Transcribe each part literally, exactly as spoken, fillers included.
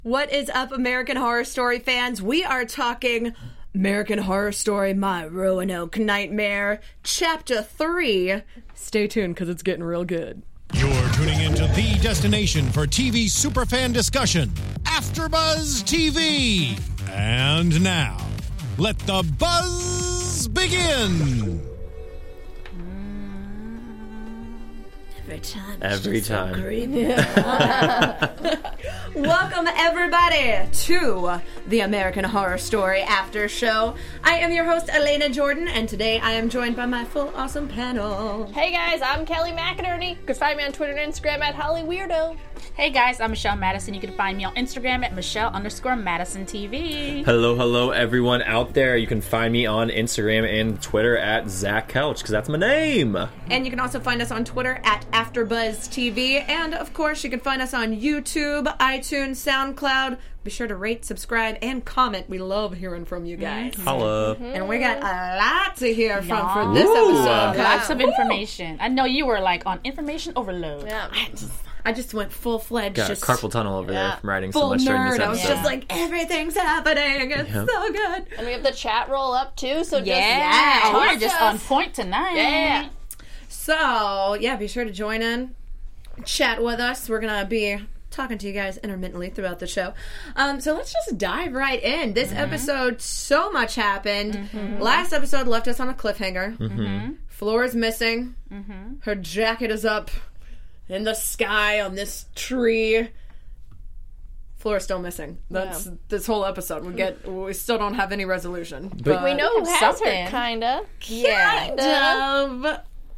What is up, American Horror Story fans? We are talking American Horror Story My Roanoke Nightmare, Chapter three. Stay tuned, because it's getting real good. You're tuning into the destination for T V superfan discussion, AfterBuzz T V. And now, let the buzz begin. Every time. Every time. So creepy. Welcome, everybody, to the American Horror Story After Show. I am your host, Elena Jordan, and today I am joined by my full awesome panel. Hey guys, I'm Kelly McInerney. You can find me on Twitter and Instagram at Holly Weirdo. Hey guys, I'm Michelle Madison. You can find me on Instagram at Michelle underscore Madison T V. Hello, hello, everyone out there. You can find me on Instagram and Twitter at Zach Couch, because that's my name. And you can also find us on Twitter at AfterBuzz T V. And, of course, you can find us on YouTube, iTunes, SoundCloud. Be sure to rate, subscribe, and comment. We love hearing from you guys. Mm-hmm. Holla. Mm-hmm. And we got a lot to hear from Yeah. for this Ooh. episode. Yeah. Lots of information. I know you were like on information overload. Yeah. I just, I just went full-fledged. Got just a carpal tunnel over Yeah. there from writing so full much during nerd. this I was episode. just like, everything's happening. It's Yep. so good. And we have the chat roll up too, so just Yeah, toss we're just on us. point tonight. Yeah. So, yeah, be sure to join in, chat with us. We're going to be talking to you guys intermittently throughout the show. Um, so let's just dive right in. This episode, so much happened. Mm-hmm. Last episode left us on a cliffhanger. Mm-hmm. Flora's missing. Mm-hmm. Her jacket is up in the sky on this tree. Flora's still missing. That's Yeah. this whole episode. We get we still don't have any resolution. But- We know who has Something. her, kinda. Kind of.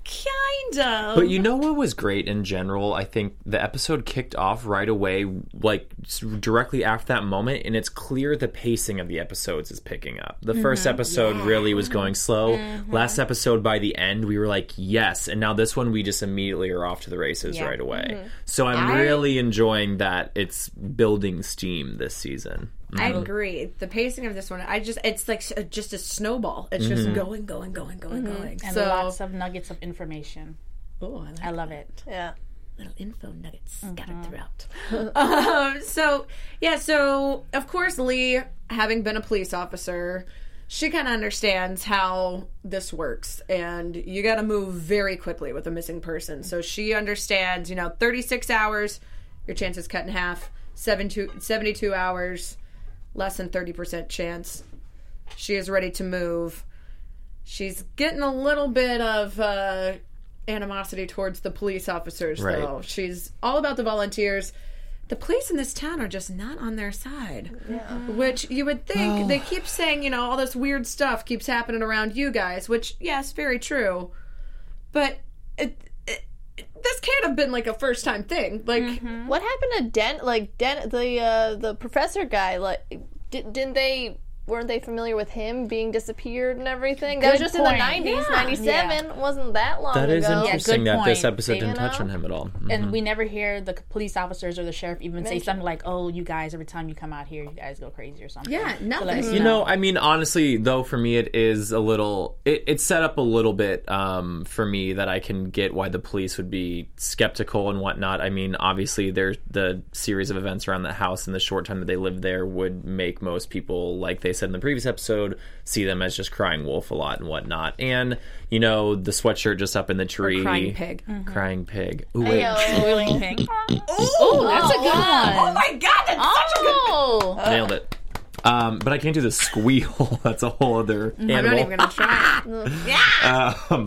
Kind of. But you know what was great in general? I think the episode kicked off right away, like s- directly after that moment, and it's clear the pacing of the episodes is picking up. The first episode really was going slow. Last episode, by the end, we were like, yes. And now this one, we just immediately are off to the races Yeah. right away. So I'm I- really enjoying that it's building steam this season. I agree. The pacing of this one, I just, it's like s- just a snowball. It's just going, going, going, going, going. And so, lots of nuggets of information. oh, I like I love it. Yeah. little info nuggets scattered throughout. um, so, yeah, so, of course, Lee, having been a police officer, she kind of understands how this works. And you got to move very quickly with a missing person. So she understands, you know, thirty-six hours, your chance is cut in half. seventy-two hours, less than thirty percent chance. She is ready to move. She's getting a little bit of uh, animosity towards the police officers, Right. though. She's all about the volunteers. The police in this town are just not on their side. Which you would think, they keep saying, you know, all this weird stuff keeps happening around you guys, which, yes, very true. But it, it, this can't have been like a first time thing. Like, What happened to Dent? Like Dent, the uh, the professor guy. Like, did, didn't they? Weren't they familiar with him being disappeared and everything? That was Good just point. in the nineties, Yeah. ninety-seven. Wasn't that long That is ago? interesting good that this point. episode They- didn't you touch know? on him at all. And we never hear the police officers or the sheriff even say Mention- something like, oh, you guys, every time you come out here, you guys go crazy or something. yeah, So let us nothing. You know, I mean, honestly, though, for me, it is a little. It, it's set up a little bit um, for me that I can get why the police would be skeptical and whatnot. I mean, obviously, there's the series of events around the house and the short time that they lived there would make most people, like they said in the previous episode, see them as just crying wolf a lot and whatnot. And you know, the sweatshirt just up in the tree, crying pig. crying pig. Ooh, wait. Boiling pink. Oh, that's a good Oh one. my god, that's such a good... Oh! Nailed it. Um, but I can't do the squeal. That's a whole other animal. I'm not even gonna try it. Yeah. um,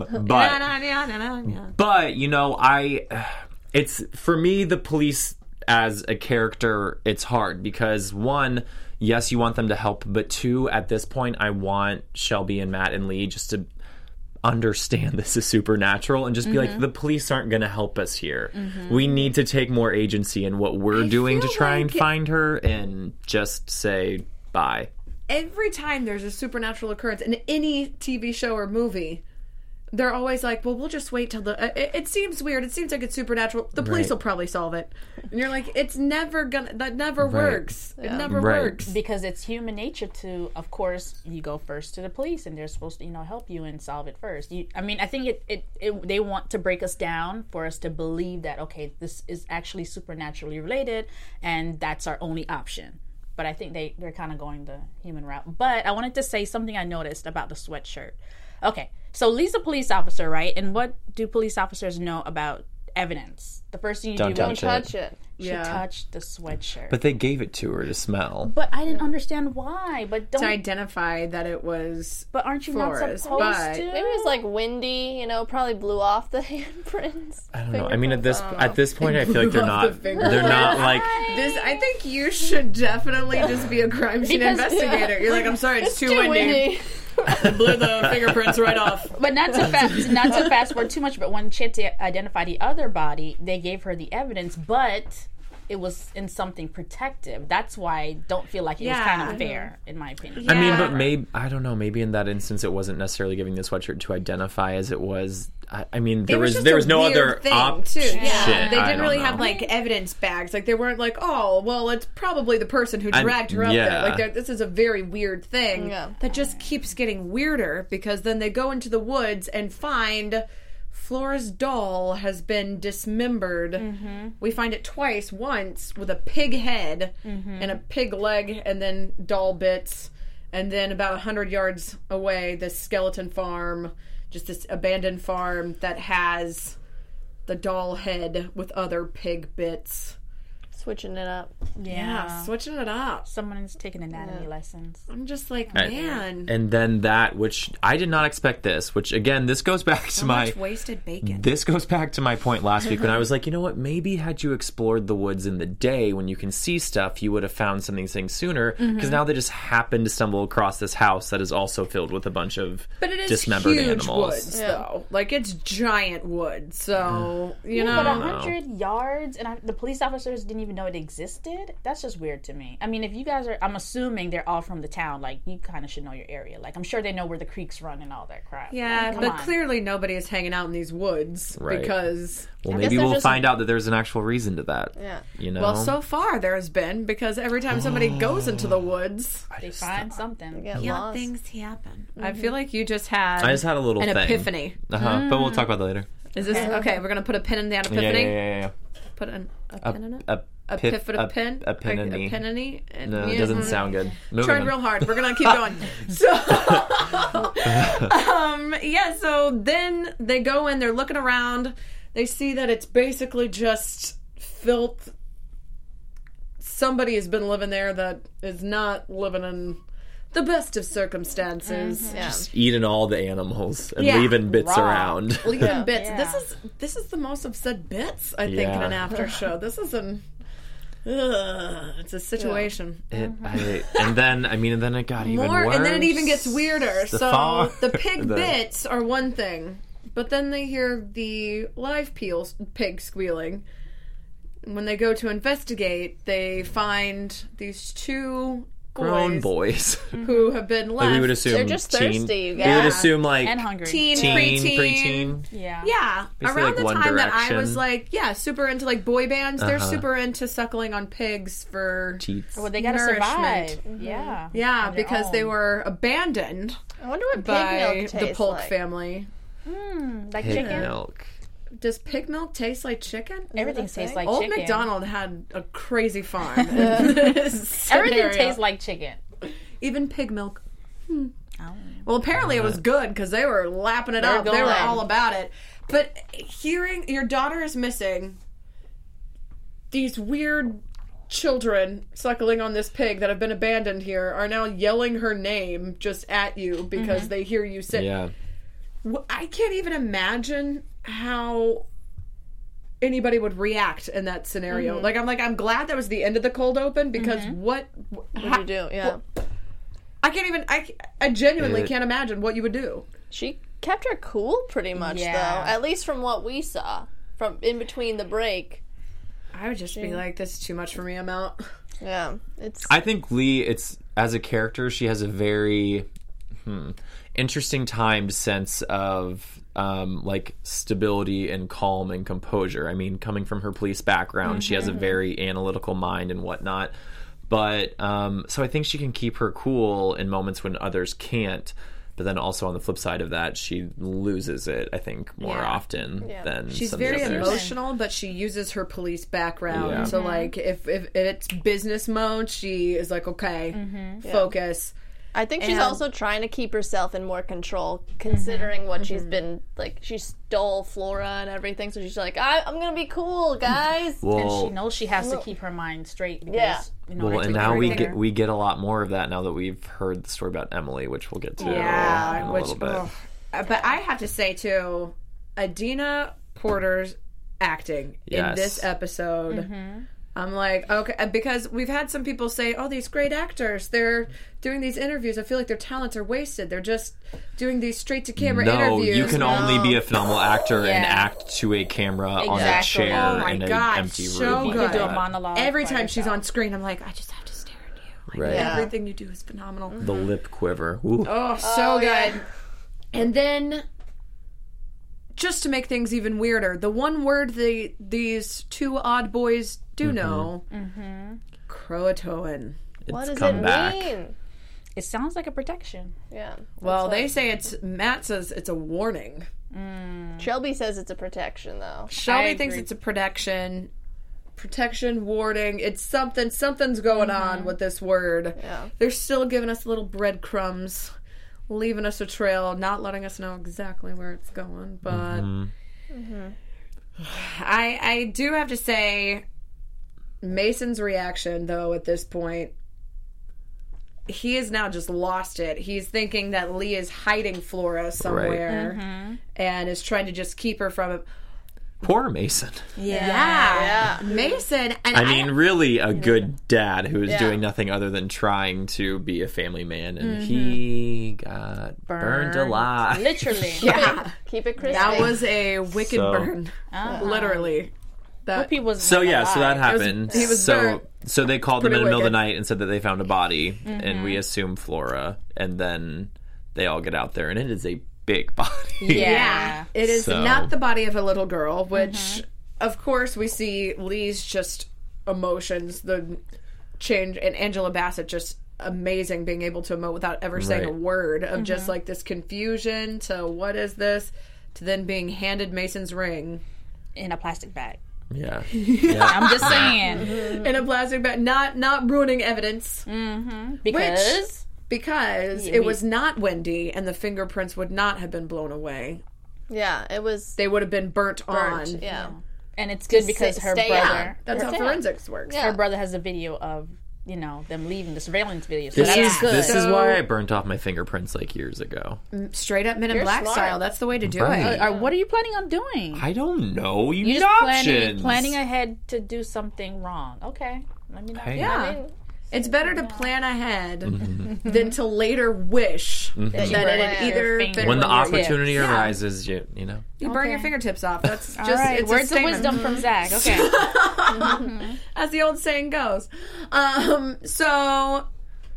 but But, you know, I it's for me the police as a character, it's hard because one, yes, you want them to help, but two, at this point I want Shelby and Matt and Lee just to understand this is supernatural and just be like, the police aren't going to help us here. We need to take more agency in what we're I doing to feel try and like- find her and just say bye. Every time there's a supernatural occurrence in any T V show or movie, they're always like, well, we'll just wait till the... Uh, it, it seems weird. It seems like it's supernatural. The police Right. will probably solve it. And you're like, it's never gonna... That never Right. works. It never Right. works. Because it's human nature to, of course, you go first to the police, and they're supposed to, you know, help you and solve it first. You, I mean, I think it, it, it they want to break us down for us to believe that, okay, this is actually supernaturally related, and that's our only option. But I think they, they're kind of going the human route. But I wanted to say something I noticed about the sweatshirt. Okay, so Lee's a police officer, right? And what do police officers know about evidence? The first thing you Don't do touch Don't it. touch it. she Yeah. touched the sweatshirt. But they gave it to her to smell. But I didn't understand why. But don't. To identify that it was... But aren't you Flores, not supposed but- to? Maybe it was like windy, you know, probably blew off the handprints. I don't know. I mean, at this Fingerprints, I don't at this point, I feel like blew they're off the not. fingerprints. They're not like. This, I think you should definitely just be a crime scene Because- investigator. You're like, I'm sorry, it's, too, Too windy. windy. Blew the fingerprints right off. But not to fast, not to fast forward too much. But when she had to identify the other body, they gave her the evidence, but it was in something protective. That's why I don't feel like it was Yeah. kind of fair, in my opinion. I mean, Yeah. but maybe I don't know. Maybe in that instance, it wasn't necessarily giving the sweatshirt to identify as it was. I, I mean, there It was was, just there a was no weird other thing, option. too. Yeah, they I didn't don't really know. have like evidence bags. Like they weren't like, oh, well, it's probably the person who I'm- dragged her up yeah. there. Like they're- this is a very weird thing Yeah. that just keeps getting weirder because then they go into the woods and find Flora's doll has been dismembered. Mm-hmm. We find it twice. Once with a pig head Mm-hmm. and a pig leg, and then doll bits. And then about a hundred yards away, this skeleton farm. Just this abandoned farm that has the doll head with other pig bits. Switching it up. Yeah. Yeah, switching it up. Someone's taking anatomy lessons. I'm just like, And- man, And then that, which I did not expect this, which again, this goes back to so my much wasted bacon. This goes back to my point last week when I was like, you know what? Maybe had you explored the woods in the day when you can see stuff, you would have found something saying sooner. Because Mm-hmm. now they just happen to stumble across this house that is also filled with a bunch of But it is dismembered huge animals. woods, though. Like it's giant wood, so you But a know. hundred yards, and I, the police officers didn't even know it existed. That's just weird to me. I mean, if you guys are, I'm assuming they're all from the town. Like you kind of should know your area. Like I'm sure they know where the creeks run and all that crap. Yeah, Like, come but on. clearly nobody is hanging out in these woods Right. because. Well, I maybe guess they're we'll just- find out that there's an actual reason to that. Yeah. You know? Well, so far there has been because every time somebody goes into the woods, they find something. Get yeah, lost. things happen. I feel like you just had. I just had a little an thing. epiphany. Uh-huh. But we'll talk about that later. Is this okay? We're gonna put a pin in that Yeah, epiphany. yeah, yeah, yeah. Put an, a A, pin in it. a, A pif- piff and a pin. A, epiphany. A epiphany. No, it doesn't sound good. Moving Tried on. real hard. We're gonna keep going. So, um, yeah. So then they go in. They're looking around. They see that it's basically just filth. Somebody has been living there that is not living in the best of circumstances. Yeah. Eating all the animals and Yeah. leaving bits Raw. around. Leaving Yeah. bits. Yeah. This is this is the most upset bits I think in Yeah. an after show. This is an. Ugh, it's a situation. It, I, and then, I mean, and then it got even More, worse. and then it even gets weirder. The so far- the pig the- bits are one thing, but then they hear the live peels, pig squealing. When they go to investigate, they find these two grown boys, boys. who have been left. Like we would assume They're just teen, thirsty, you We guys. would assume like And hungry. teen, teen, preteen. preteen. Yeah. Yeah, Basically around like the One time that I Direction. was like, yeah, super into like boy bands. They're Uh-huh. super into suckling on pigs for Teats. Well, they gotta Nourishment. survive. Yeah. yeah, On their because they own. were abandoned I wonder what pig by milk tastes the Polk like. family. Mm, like Pig chicken. milk. Does pig milk taste like chicken? Everything Is that tastes a like Old chicken. MacDonald had a crazy farm. in this Everything scenario. tastes like chicken. Even pig milk. Oh. Well, apparently it was good because they were lapping it They're up. They were going. all about it. But hearing your daughter is missing, these weird children suckling on this pig that have been abandoned here are now yelling her name just at you because Mm-hmm. they hear you say. Yeah. Wh- I can't even imagine how anybody would react in that scenario. Mm-hmm. Like I'm like I'm glad that was the end of the cold open because what What do you do? Yeah. I can't even I, I genuinely It- can't imagine what you would do. She kept her cool pretty much, Yeah. though. At least from what we saw. From in between the break. I would just be like, this is too much for me. I'm out. Yeah. It's I think Lee, it's as a character, she has a very hmm, interesting timed sense of um, like stability and calm and composure. I mean, coming from her police background, mm-hmm. she has a very analytical mind and whatnot. But um, so I think she can keep her cool in moments when others can't. But then also on the flip side of that, she loses it, I think, more yeah. often yeah. than she's some very of the others. emotional, but she uses her police background. Yeah. So, like, if, if, if it's business mode, she is like, okay, mm-hmm. focus. Yeah. I think she's and, also trying to keep herself in more control, considering mm-hmm. what mm-hmm. she's been, like, she stole Flora and everything, so she's like, I, I'm gonna be cool, guys. Well, and she knows she has to keep her mind straight because, yeah. you know, well, and now we get we get a lot more of that now that we've heard the story about Emily, which we'll get to yeah, in a which, little bit. Oh, but I have to say, too, Adina Porter's acting yes. in this episode... Mm-hmm. I'm like, okay, because we've had some people say, oh, these great actors, they're doing these interviews. I feel like their talents are wasted. They're just doing these straight-to-camera no, interviews. you can no. only be a phenomenal actor yeah. and act to a camera exactly. on a chair oh my in an God, empty so room. You good. can do a monologue. Every time yourself. she's on screen, I'm like, I just have to stare at you. Like, Right. Yeah. everything you do is phenomenal. The lip quiver. Ooh. Oh, so Oh, good. yeah. And then, just to make things even weirder, the one word they, these two odd boys do Mm-hmm. know, mm-hmm. Croatoan. It's What does come it back. mean? It sounds like a protection. Yeah. Well, that's they what- say it's, Matt says it's a warning. Shelby says it's a protection, though. Shelby I thinks agree. it's a protection, protection, warning. It's something, something's going on with this word. Yeah. They're still giving us little breadcrumbs, leaving us a trail, not letting us know exactly where it's going. But Mm-hmm. I, I do have to say, Mason's reaction, though, at this point, he has now just lost it. He's thinking that Lee is hiding Flora somewhere and is trying to just keep her from it. Poor Mason. Yeah. Yeah. Mason. And I mean, really a good dad who is Yeah. doing nothing other than trying to be a family man, and he got burned, alive. Literally. yeah, Keep it crispy. that was a wicked So- burn. Uh-huh. Literally. That, Hope he was So like, yeah, so that alive. happened. he was so burnt. so they called them in Pretty the middle of the wicked. night and said that they found a body, and we assume Flora, and then they all get out there, and it is a big body. Yeah. yeah. It is So- not the body of a little girl, which, of course, we see Lee's just emotions, the change, and Angela Bassett just amazing being able to emote without ever saying Right. a word of just like this confusion to what is this, to then being handed Mason's ring in a plastic bag. Yeah. yeah. I'm just saying. in a plastic bag, not not ruining evidence. Because Because Yeah, it we- was not Wendy, and the fingerprints would not have been blown away. Yeah, it was They would have been burnt, burnt. on. Yeah. and it's good because stay- her stay brother on. That's how Yeah. forensics works. Yeah. her brother has a video of, you know, them leaving, the surveillance video. So This that's is good. this is So- why I burnt off my fingerprints like years ago. Straight up Men in You're Black smart. style. That's the way to do Right. it. Or what are you planning on doing? I don't know. You, You're need just planning, options. planning ahead to do something wrong. Okay. Let me know. Hey. Yeah. I mean, It's better to plan ahead Mm-hmm. than to later wish you that it plan had your either finger. been when the removed. opportunity Yeah. arises, you you know. You burn Okay. your fingertips off. That's All just right. it's Words a of statement. wisdom from Zach. Okay. As the old saying goes. Um, so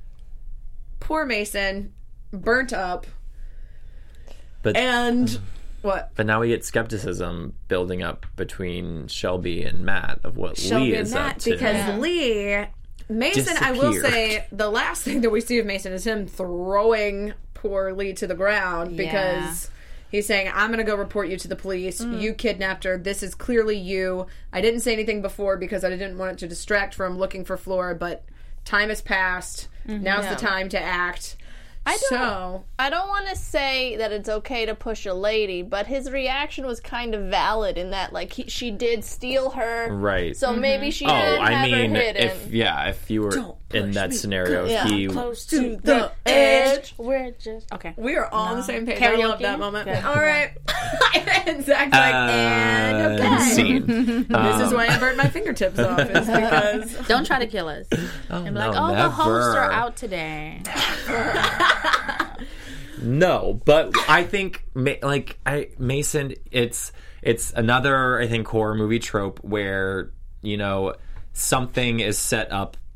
poor Mason, burnt up, But and what? but now we get skepticism building up between Shelby and Matt of what Shelby Lee and is Matt, up to. because Yeah. Lee Mason, I will Disappeared. say, the last thing that we see of Mason is him throwing poor Lee to the ground because he's saying, I'm going to go report you to the police. Mm. You kidnapped her. This is clearly you. I didn't say anything before because I didn't want it to distract from looking for Flora, but time has passed. Now's Yeah. the time to act. I don't- so, I don't want to say that it's okay to push a lady, but his reaction was kind of valid in that, like, he, she did steal her. Right. So maybe she Oh, didn't I have mean, her hidden. if yeah, if you were Don't in push that me. scenario, Yeah. he Close to to the the edge. edge. We're just okay. we are all on the same page. I love Karaoke? that moment. Okay. All right. and Zach's like, and uh, okay. scene. This is why I burnt my fingertips off, is because Don't try to kill us. Oh, And be like, no, oh, the hosts are never. out today. No, but I think Ma- like I Mason, it's it's another I think horror movie trope where you know something is set up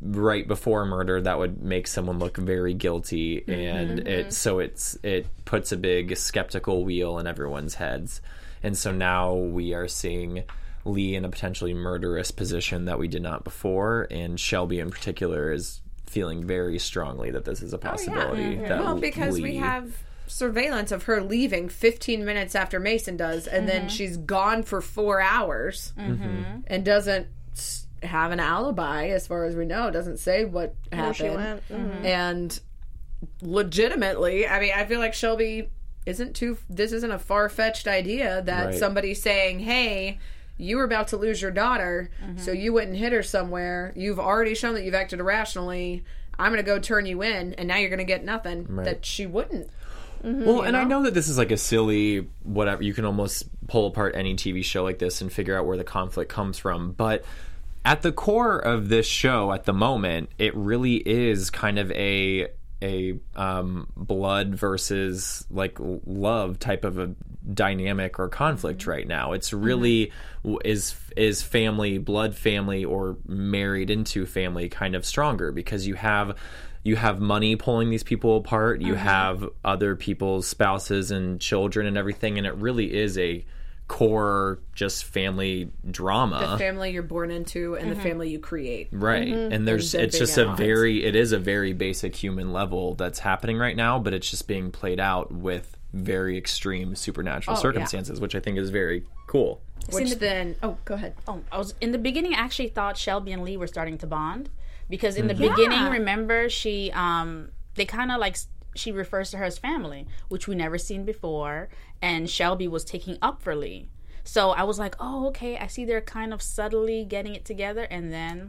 right before murder, that would make someone look very guilty, and mm-hmm. it so it's it puts a big skeptical wheel in everyone's heads. And so now we are seeing Lee in a potentially murderous position that we did not before, and Shelby in particular is feeling very strongly that this is a possibility. Oh, yeah. Mm-hmm. that Well, because Lee, we have surveillance of her leaving fifteen minutes after Mason does, and mm-hmm. then she's gone for four hours mm-hmm. and doesn't have an alibi, as far as we know. Doesn't say what happened. Where she went. Mm-hmm. And legitimately, I mean, I feel like Shelby isn't too. This isn't a far-fetched idea that right. somebody's saying, "Hey, you were about to lose your daughter, mm-hmm. so you went and hid her somewhere. You've already shown that you've acted irrationally. I'm going to go turn you in, and now you're going to get nothing." Right. That she wouldn't. Mm-hmm, well, and know? I know that this is like a silly whatever. You can almost pull apart any T V show like this and figure out where the conflict comes from. But at the core of this show at the moment, it really is kind of a a um, blood versus like love type of a dynamic or conflict mm-hmm. right now. It's really mm-hmm. is is family, blood family, or married into family kind of stronger, because you have you have money pulling these people apart. You mm-hmm. have other people's spouses and children and everything, and it really is a core just family drama. The family you're born into and mm-hmm. the family you create. Right. Mm-hmm. And there's and it's just a odds. very it is a very basic human level that's happening right now, but it's just being played out with very extreme supernatural oh, circumstances, yeah. which I think is very cool. Which the, then oh, go ahead. Oh, I was in the beginning I actually thought Shelby and Lee were starting to bond, because in the mm-hmm. beginning, yeah. remember, she um they kind of like she refers to her as family, which we never seen before, and Shelby was taking up for Lee. So I was like, oh, okay, I see they're kind of subtly getting it together, and then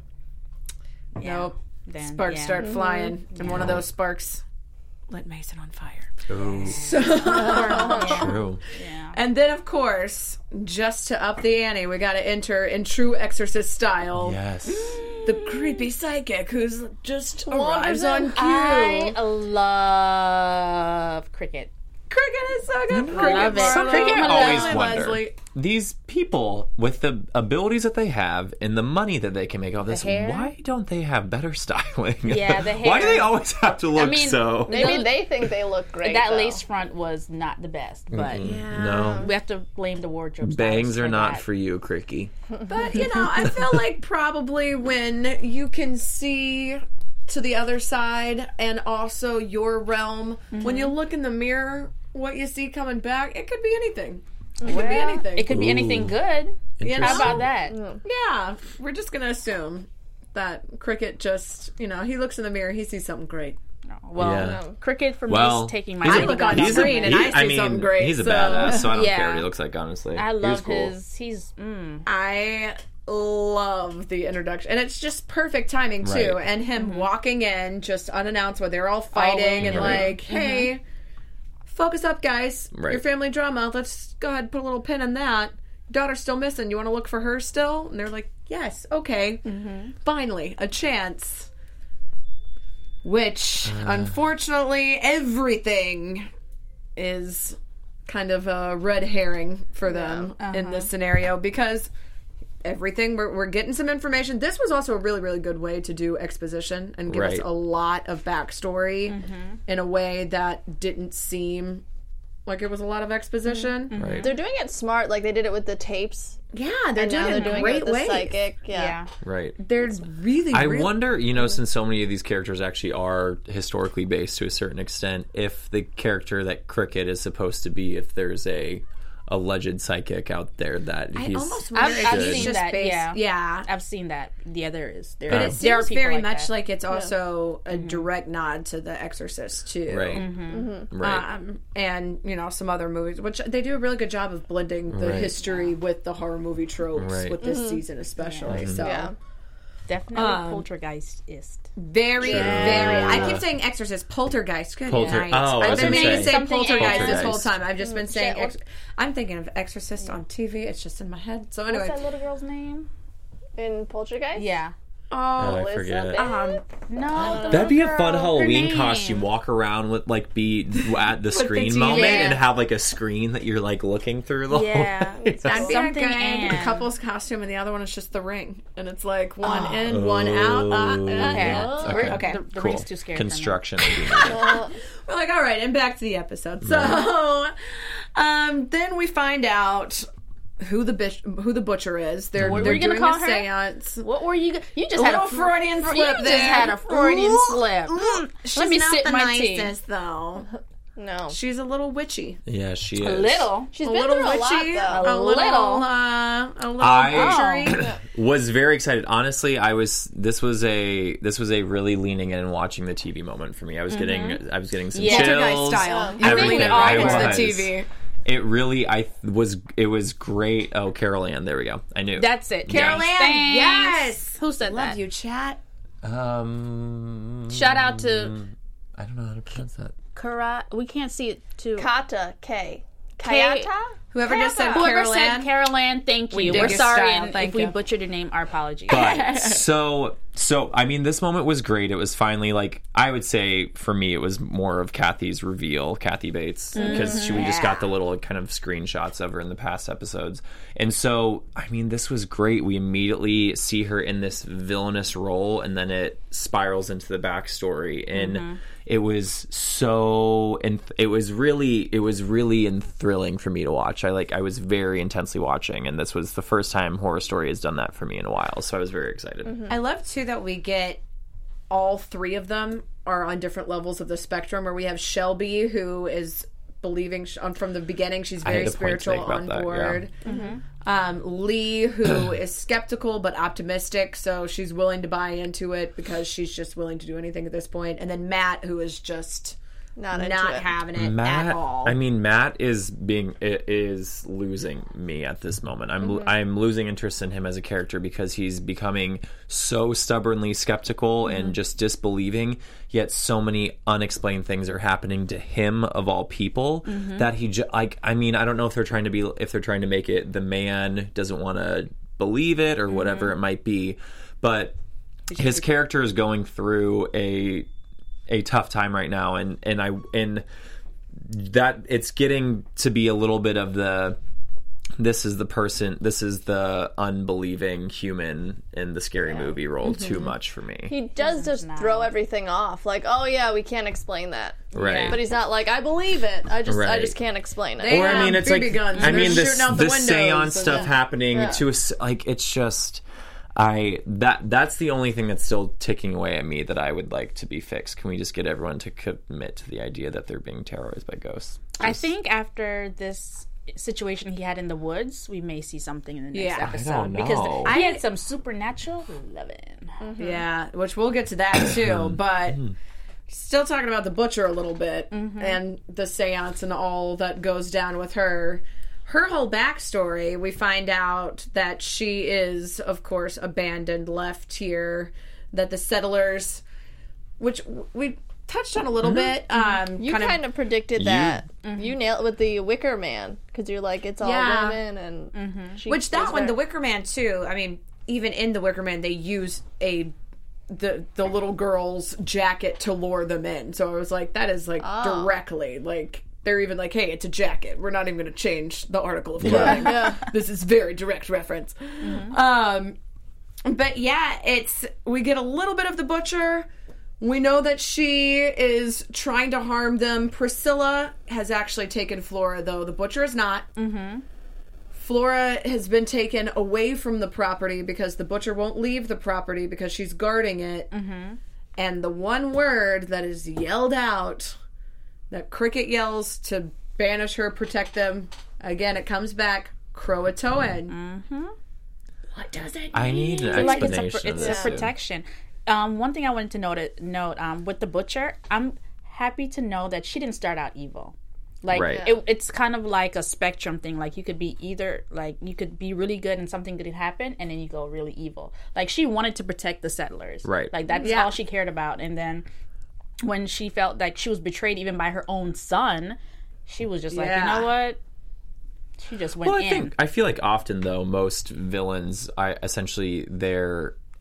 yeah, nope. Then, sparks yeah. start mm-hmm. flying, and yeah. one of those sparks lit Mason on fire. Oh, so, true. Yeah. And then, of course, just to up the ante, we got to enter in true Exorcist style. Yes. The creepy psychic who's just arrives on cue. I love Cricket. Cricket is so good. No, Cricket, love it. Marlo, Something I always Leslie, wonder. Leslie. These people with the abilities that they have and the money that they can make off this, hair? why don't they have better styling? Yeah, the Why do hair. they always have to look mean, so? Maybe they think they look great. That though. lace front was not the best, but Mm-mm. No. we have to blame the wardrobe. Bangs stylist are for not that. for you, Cricky. But, you know, I feel like probably when you can see to the other side and also your realm, mm-hmm. when you look in the mirror, what you see coming back, it could be anything. It well, could be anything. It could be Ooh. anything good. You know? How about that? Yeah, we're just going to assume that Cricket just, you know, he looks in the mirror, he sees something great. Well, Yeah. no. Cricket for Well, me is taking my he's a- I look on he's a- screen and he- I see mean, something great. He's a so. badass, so I don't Yeah. care what he looks like, honestly. I He was love cool. his. He's. Mm. I love the introduction, and it's just perfect timing too. Right. And him Mm-hmm. walking in just unannounced while they're all fighting, and Right. like, hey, Mm-hmm. focus up, guys. Right. Your family drama. Let's go ahead and put a little pin in that. Daughter's still missing. You want to look for her still? And they're like, yes, okay. Mm-hmm. Finally, a chance. Which, Uh. unfortunately, everything is kind of a red herring for them Yeah. in Uh-huh. this scenario, because everything we're, we're getting some information. This was also a really really good way to do exposition and give us Right. a lot of backstory Mm-hmm. in a way that didn't seem like it was a lot of exposition. Mm-hmm. Right. They're doing it smart, like they did it with the tapes. Yeah, they're And now doing they're it in doing great it with the ways. psychic. Yeah. Yeah. Right. There's really, I really wonder, you know, since so many of these characters actually are historically based to a certain extent, if the character that Cricket is supposed to be, if there's a alleged psychic out there that I he's almost wonder I've- if I've he's seen just that, based. yeah. yeah. I've seen that. Yeah, there is. There, But Oh. it there are seems people very like much that. like it's also a direct nod to The Exorcist too. right. Mm-hmm. Right. Um, and you know some other movies, which they do a really good job of blending the Right. history with the horror movie tropes Right. with this season, especially. So Yeah. Definitely Um, poltergeist-ist. very, very. I keep saying Exorcist, Poltergeist. Good Polter- night. oh, I I've was been gonna meaning to say. say Something Poltergeist this whole Poltergeist. time. I've just been saying. Shit, Ex- I'm thinking of Exorcist on T V. It's just in my head. So anyway, What's that little girl's name? In Poltergeist? Yeah. Oh, I forget. Um, No, That'd be a girl, fun her Halloween name. costume. Walk around with like be at the screen T V. moment Yeah. and have like a screen that you're like looking through the Yeah, whole it's That'd be something a good and- couple's costume, and the other one is just the ring, and it's like one in, one out. Uh, uh, Okay. uh. We're- Okay. The, the cool. ring's too scary. for me. Construction. would be needed. We're like, all right, and back to the episode. So, um, then we find out who the bish- who the butcher is. They're What were they're you gonna doing call a her? seance. What were you? You just A had little a fr- Freudian fr- slip You there. just had a Freudian Ooh, slip. ooh. Mm. Let me She's sip not the my tea. nicest, though. No. She's a little witchy. Yeah, she is. A little. She's A been little through a lot, witchy. though. A, A little. little. Uh, a little I- butchery. Was very excited. Honestly, I was. This was a. This was a really leaning in and watching the T V moment for me. I was getting. I was getting some Yeah. Poltergeist chills. style. Um, You I really think get we all right into the was. T V. It really. I was. It was great. Oh, Carol Ann. There we go. I knew. That's it. Carol Ann, Thanks. yes. Who said Love that? you, chat. Um. Shout out to I don't know how to pronounce that. Kara. We can't see it too. Kata K. K- Kayata? Whoever just said Whoever Carol said Ann. Carol Ann, thank you. We We dig are your sorry, style, and thank if we you. butchered your name, our apologies. But so so I mean this moment was great. It was finally like I would say for me it was more of Kathy's reveal, Kathy Bates, because she we just got the little kind of screenshots of her in the past episodes. And so I mean this was great. We immediately see her in this villainous role and then it spirals into the backstory and Mm-hmm. it was so and it was really it was really enthralling for me to watch. I like I was very intensely watching and this was the first time Horror Story has done that for me in a while. So I was very excited. I love too that we get all three of them are on different levels of the spectrum. Where we have Shelby, who is believing sh- um, from the beginning, she's I had very a point to spiritual, make about on that, board. Mm-hmm. Um, Lee, who is skeptical but optimistic, so she's willing to buy into it because she's just willing to do anything at this point. And then Matt, who is just Not into not it. having it Matt, at all. I mean, Matt is being i- is losing me at this moment. I'm Mm-hmm. I'm losing interest in him as a character because he's becoming so stubbornly skeptical Mm-hmm. and just disbelieving. Yet so many unexplained things are happening to him of all people Mm-hmm. that he ju- like. I mean, I don't know if they're trying to be if they're trying to make it the man doesn't want to believe it or whatever Mm-hmm. it might be, but his character is going through a a tough time right now and and I and that it's getting to be a little bit of the this is the person this is the unbelieving human in the scary movie role too much for me. He does just throw everything off. Like, oh yeah, we can't explain that. Right. But he's not like, I believe it. I just I Right. just can't explain it. They Or I mean have it's B B like guns I and mean they're this shooting out the the windows seance and- stuff yeah. happening Yeah. to us like it's just I that that's the only thing that's still ticking away at me that I would like to be fixed. Can we just get everyone to commit to the idea that they're being terrorized by ghosts? I think after this situation he had in the woods, we may see something in the next Yeah. I episode don't know. because he I- had some supernatural loving. Yeah, which we'll get to that too. But still talking about the butcher a little bit and the seance and all that goes down with her. Her whole backstory, we find out that she is, of course, abandoned, left here, that the settlers, which we touched on a little bit. Um, You kind of, kind of predicted that. You nailed it with the Wicker Man because you're like, it's all Yeah. women and she which that was one, very- the Wicker Man too. I mean, even in the Wicker Man, they use a the the little girl's jacket to lure them in. So I was like, that is like directly like. They're even like, hey, it's a jacket. We're not even going to change the article of clothing. This is very direct reference. Um, but yeah, it's we get a little bit of the butcher. We know that she is trying to harm them. Priscilla has actually taken Flora, though. The butcher is not. Mm-hmm. Flora has been taken away from the property because the butcher won't leave the property because she's guarding it. Mm-hmm. And the one word that is yelled out, that Cricket yells to banish her, protect them, again, it comes back, Croatoan. Mm-hmm. What does it mean? I need an Like it's explanation a, of it's this. a protection. Um, one thing I wanted to note, note um, with the butcher, I'm happy to know that she didn't start out evil. Like Right. it, it's kind of like a spectrum thing. Like you could be either like you could be really good and something good happen, and then you go really evil. Like she wanted to protect the settlers. Right. Like that's Yeah. all she cared about. And then when she felt like she was betrayed even by her own son, she was just like, Yeah. you know what? She just went Well, I in. think I feel like often though most villains, I essentially their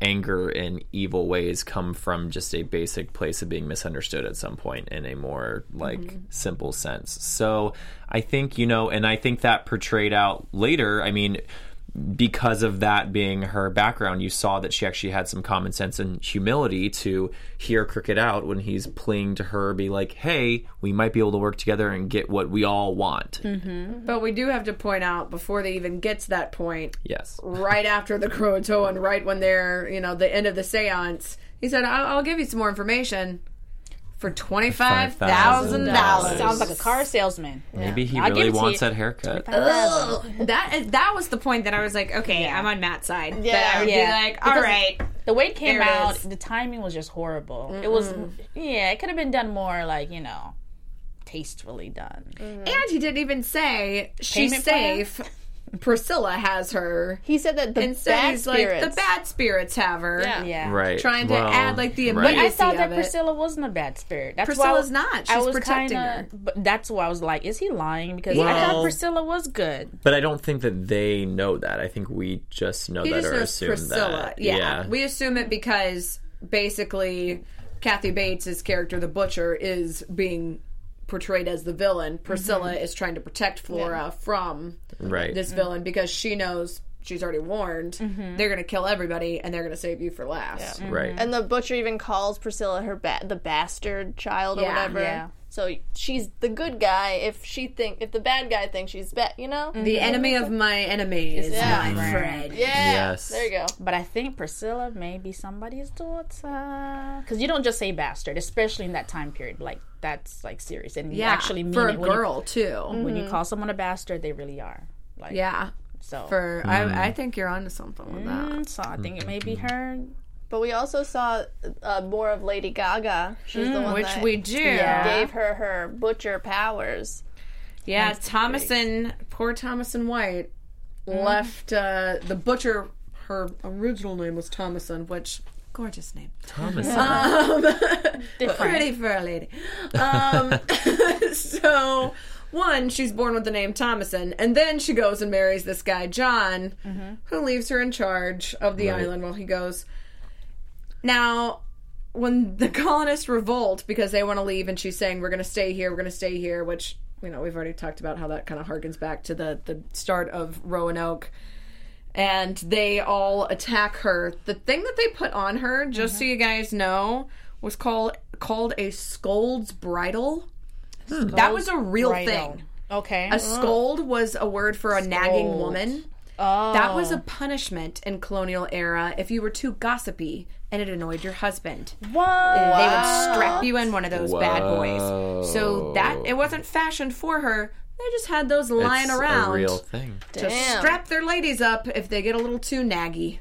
anger and evil ways come from just a basic place of being misunderstood at some point in a more like mm-hmm. simple sense. So I think, you know, and I think that portrayed out later. I mean, because of that being her background, you saw that she actually had some common sense and humility to hear Cricket out when he's pleading to her, be like, hey, we might be able to work together and get what we all want. Mm-hmm. But we do have to point out, before they even get to that point, yes, right after the Croatoan, right when they're, you know, the end of the seance, he said, I'll, I'll give you some more information. For twenty-five thousand dollars. Sounds like a car salesman. Maybe yeah. he I'll really wants that haircut. Ugh. That is, that was the point that I was like, okay, yeah. I'm on Matt's side. Yeah. That I would yeah. be like, all because right. The way it came it out, is. the timing was just horrible. Mm-mm. It was, yeah, it could have been done more, like, you know, tastefully done. Mm-hmm. And he didn't even say, she's Payment safe. Plan? Priscilla has her. He said that the Instead, bad he's spirits. like, the bad spirits have her. Yeah. Yeah. Right. Trying to well, add, like, the right. immediacy But I thought of that it. Priscilla wasn't a bad spirit. That's Priscilla's why I, not. She's I was protecting kinda, her. But that's why I was like, is he lying? Because I Well- thought Priscilla was good. But I don't think that they know that. I think we just know He that just or knows assume Priscilla. that. Yeah. yeah. We assume it because basically Kathy Bates' character, the Butcher, is being portrayed as the villain. Priscilla mm-hmm. is trying to protect Flora yeah. from right. this mm-hmm. villain because she knows she's already warned mm-hmm. they're going to kill everybody and they're going to save you for last. Yeah. Mm-hmm. Right. And the Butcher even calls Priscilla her ba- the bastard child or yeah. whatever. Yeah. So she's the good guy if she think if the bad guy thinks she's bad, you know? The mm-hmm. enemy of my enemy is yeah. my friend. Yeah. Yes. There you go. But I think Priscilla may be somebody's daughter. Because you don't just say bastard, especially in that time period. Like, that's, like, serious. And yeah. you actually mean for it a when girl, you, too. When Mm-hmm. you call someone a bastard, they really are. Like, yeah. So. For mm. I, I think you're onto something with that. Mm, so I think it may be her. But we also saw uh, more of Lady Gaga. She's the one Which that we do. gave her her Butcher powers. Yeah, Thomason, poor Thomason White, mm. left uh, the Butcher. Her original name was Thomason, which gorgeous name. Thomason. Um, pretty for a lady. Um, so, one, she's born with the name Thomason, and then she goes and marries this guy John, mm-hmm. who leaves her in charge of the right. island while he goes. Now, when the colonists revolt because they want to leave, and she's saying, we're going to stay here, we're going to stay here, which, you know, we've already talked about how that kind of harkens back to the, the start of Roanoke. And they all attack her. The thing that they put on her, just mm-hmm. so you guys know, was called called a scold's bridle. Hmm. That was a real bridle. thing. Okay. A scold was a word for a scold. nagging woman. Oh. That was a punishment in colonial era if you were too gossipy and it annoyed your husband. What? They would strap you in one of those Whoa. bad boys. So that it wasn't fashioned for her. They just had those lying it's around. A real thing. To Damn. strap their ladies up if they get a little too naggy.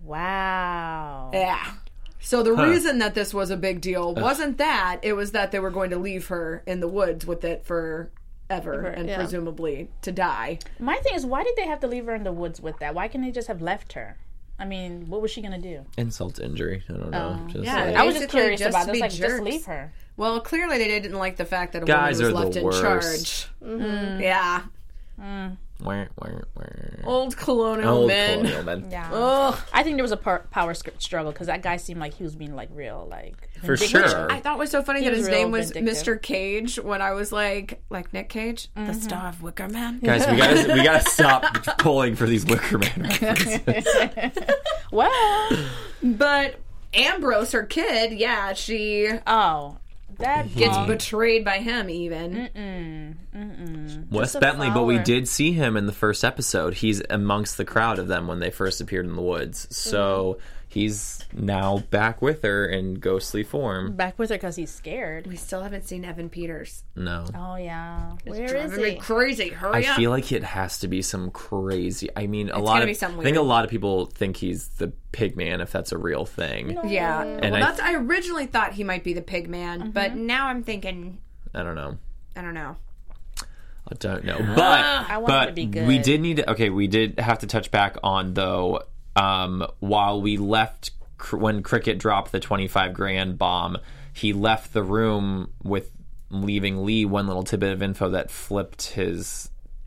Wow. Yeah. So the huh. reason that this was a big deal wasn't that. It was that they were going to leave her in the woods with it for ever and yeah. presumably to die. My thing is, why did they have to leave her in the woods with that? Why couldn't they just have left her? I mean, what was she going to do? Insult to injury. I don't know. Um, just yeah, like, I was just Basically, curious just about to this. be Like, just jerks. leave her. Well, clearly they didn't like the fact that a Guys woman was are left the in worst. charge. Mm-hmm. Yeah. Mm. Wah, wah, wah. Old colonial Old men. colonial men. Yeah. Ugh. I think there was a par- power sc- struggle because that guy seemed like he was being like real, like For vindictive. sure. I thought was so funny He that was his real name was vindictive. Mister Cage when I was like, like Nick Cage, the star of Wicker Man. Guys, we gotta we gotta stop pulling for these Wicker Man references. Well, But Ambrose, her kid, yeah, she oh, that gets punk. betrayed by him even. Mm-mm. Mm-mm. Wes a Bentley, but we flower. did see him in the first episode. He's amongst the crowd of them when they first appeared in the woods. So Mm-hmm. he's now back with her in ghostly form. Back with her because he's scared. We still haven't seen Evan Peters. No. Oh yeah. Where is Driving me he? crazy. Hurry I up. feel like it has to be some crazy. I mean, a lot gonna of. be something I think weird. a lot of people think he's the Pigman, if that's a real thing. Yeah. And well, I- that's I originally thought he might be the pig man, but now I'm thinking, I don't know. I don't know. I don't know, but I want it but to be good. we did need to. Okay, we did have to touch back on though. Um, while we left cr- when Cricket dropped the twenty-five grand bomb, he left the room with leaving Lee one little tidbit of info that flipped his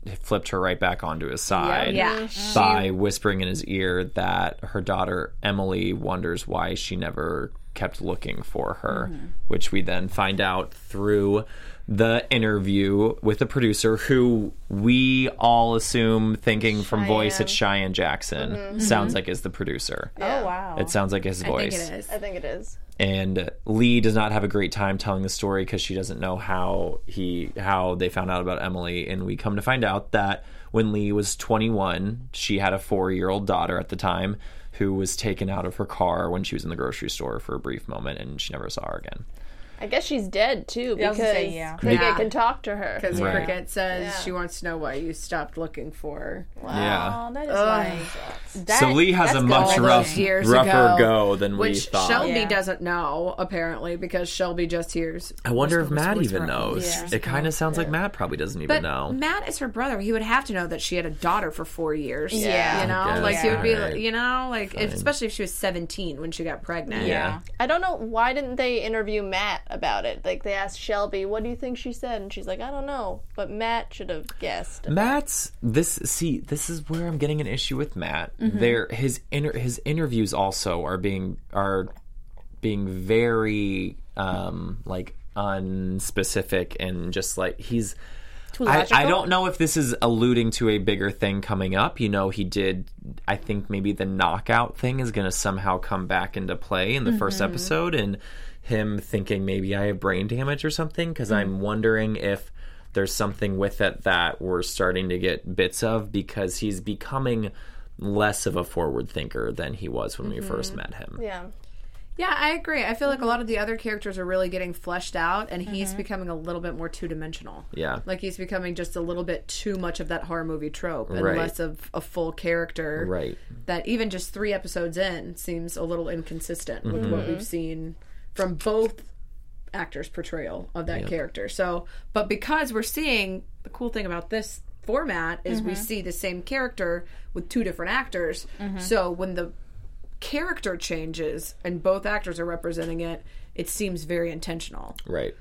flipped her right back onto his side Yeah. by whispering in his ear that her daughter Emily wonders why she never kept looking for her, mm-hmm. which we then find out through the interview with the producer, who we all assume, thinking from Cheyenne. voice, it's Cheyenne Jackson. Mm-hmm. Sounds like is the producer. Yeah. Oh, wow. It sounds like his voice. I think it is. I think it is. And Lee does not have a great time telling the story because she doesn't know how he how they found out about Emily. And we come to find out that when Lee was twenty-one, she had a four-year-old daughter at the time who was taken out of her car when she was in the grocery store for a brief moment, and she never saw her again. I guess she's dead too, Yeah, I was because gonna say, yeah. Cricket Yeah. can talk to her. Because Right. Cricket says Yeah. she wants to know why you stopped looking for her. Yeah. Oh, that is Ugh. like that, So Lee has that's a much good. rough, years rougher ago, go than we Which thought. Shelby Yeah. doesn't know, apparently, because Shelby just hears. I wonder if whisper, Matt whisper, even whisper, knows. Yeah. It kind of sounds like Matt probably doesn't even But know. Matt is her brother. He would have to know that she had a daughter for four years. Yeah. You know? I guess, Like, he would be, alright. you know, like, if, Fine. especially if she was seventeen when she got pregnant. Yeah. I don't know, why didn't they interview Matt about it? Like, they asked Shelby, what do you think she said? And she's like, I don't know. But Matt should have guessed. Matt's this see this is where I'm getting an issue with Matt. There his inter, his interviews also are being are being very um like unspecific and just like he's Too I, logical? I don't know if this is alluding to a bigger thing coming up. You know, he did I think maybe the knockout thing is going to somehow come back into play in the first episode, and him thinking maybe I have brain damage or something, because I'm wondering if there's something with it that we're starting to get bits of, because he's becoming less of a forward thinker than he was when we first met him. Yeah. Yeah, I agree. I feel like a lot of the other characters are really getting fleshed out, and he's becoming a little bit more two-dimensional. Yeah. Like, he's becoming just a little bit too much of that horror movie trope, and Right. less of a full character. Right. That even just three episodes in seems a little inconsistent with Mm-hmm. what we've seen from both actors' portrayal of that Yep. character. So, but because we're seeing, the cool thing about this format is we see the same character with two different actors. So when the character changes and both actors are representing it, it seems very intentional. Right.